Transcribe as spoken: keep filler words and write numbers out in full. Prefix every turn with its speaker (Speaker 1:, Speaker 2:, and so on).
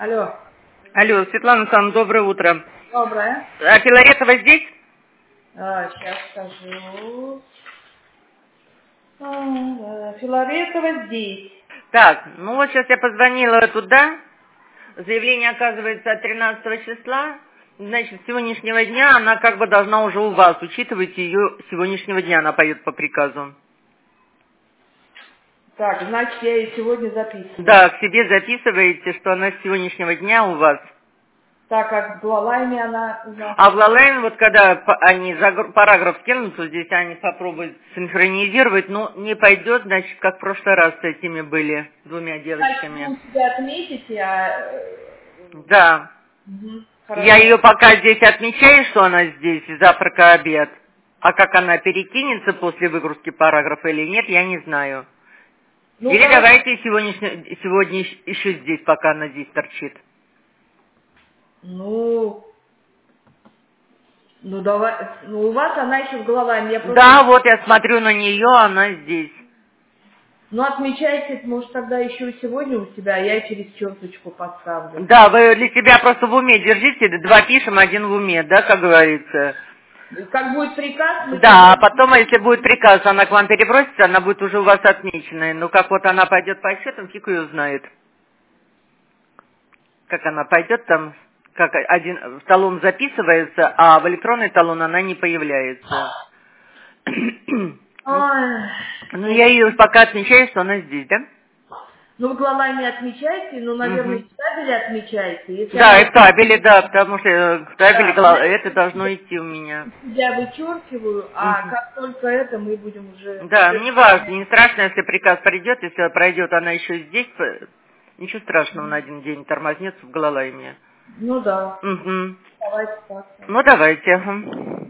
Speaker 1: Алло.
Speaker 2: Алло, Светлана Александровна, доброе утро.
Speaker 1: Доброе.
Speaker 2: А Филаретова здесь?
Speaker 1: А, сейчас скажу. А, Филаретова здесь.
Speaker 2: Так, ну вот сейчас я позвонила туда. Заявление, оказывается, от тринадцатого числа. Значит, с сегодняшнего дня она как бы должна уже у вас. Учитывайте ее с сегодняшнего дня, она поет по приказу.
Speaker 1: Так, значит, я ее сегодня записываю.
Speaker 2: Да, к себе записываете, что она с сегодняшнего дня у вас.
Speaker 1: Так как в Глалайме она у нас.
Speaker 2: А в Лалайн, вот когда по- они загр- параграф скинут, вот здесь они попробуют синхронизировать, но не пойдет, значит, как в прошлый раз с этими были двумя
Speaker 1: Значит,
Speaker 2: девочками.
Speaker 1: вы у себя отметите, а... э,
Speaker 2: Да.
Speaker 1: Угу,
Speaker 2: Я
Speaker 1: хорошо.
Speaker 2: ее пока здесь отмечаю, что она здесь, завтрак и обед. А как она перекинется после выгрузки параграфа или нет, я не знаю.
Speaker 1: Ну,
Speaker 2: Или
Speaker 1: хорошо.
Speaker 2: давайте сегодня, сегодня еще здесь, пока она здесь торчит.
Speaker 1: Ну, ну давай, ну у вас она еще в Глалайме, я просто...
Speaker 2: Да, вот я смотрю на нее, она здесь.
Speaker 1: Ну, отмечайте, может, тогда еще и сегодня у себя, а я через черточку поставлю.
Speaker 2: Да, вы для себя просто в уме держите, два пишем, один в уме, да, как говорится.
Speaker 1: И как будет приказ, мы
Speaker 2: Да, а
Speaker 1: тогда...
Speaker 2: потом, если будет приказ, она к вам перебросится, она будет уже у вас отмеченная. Ну, как вот она пойдет по счетам, фиг ее знает. Как она пойдет там, как один в талон записывается, а в электронный талон она не появляется. Ну,
Speaker 1: Ой,
Speaker 2: ну,
Speaker 1: ну,
Speaker 2: я ее пока отмечаю, что она здесь, да?
Speaker 1: ну, в Глалайме отмечайте, ну, наверное,
Speaker 2: Угу.
Speaker 1: и в табеле отмечайте. Если
Speaker 2: Да,
Speaker 1: она...
Speaker 2: и в табеле, да, потому что э, в табеле
Speaker 1: Да,
Speaker 2: гла- это
Speaker 1: значит,
Speaker 2: должно идти у меня.
Speaker 1: я вычеркиваю, а
Speaker 2: Мгм.
Speaker 1: как только это, мы будем уже...
Speaker 2: Да, мне важно, не страшно, если приказ придет, если пройдет она еще здесь, п- ничего страшного, на один день тормознется в Глалайме.
Speaker 1: Ну да,
Speaker 2: Угу.
Speaker 1: давайте так.
Speaker 2: Ну, давайте. Ага.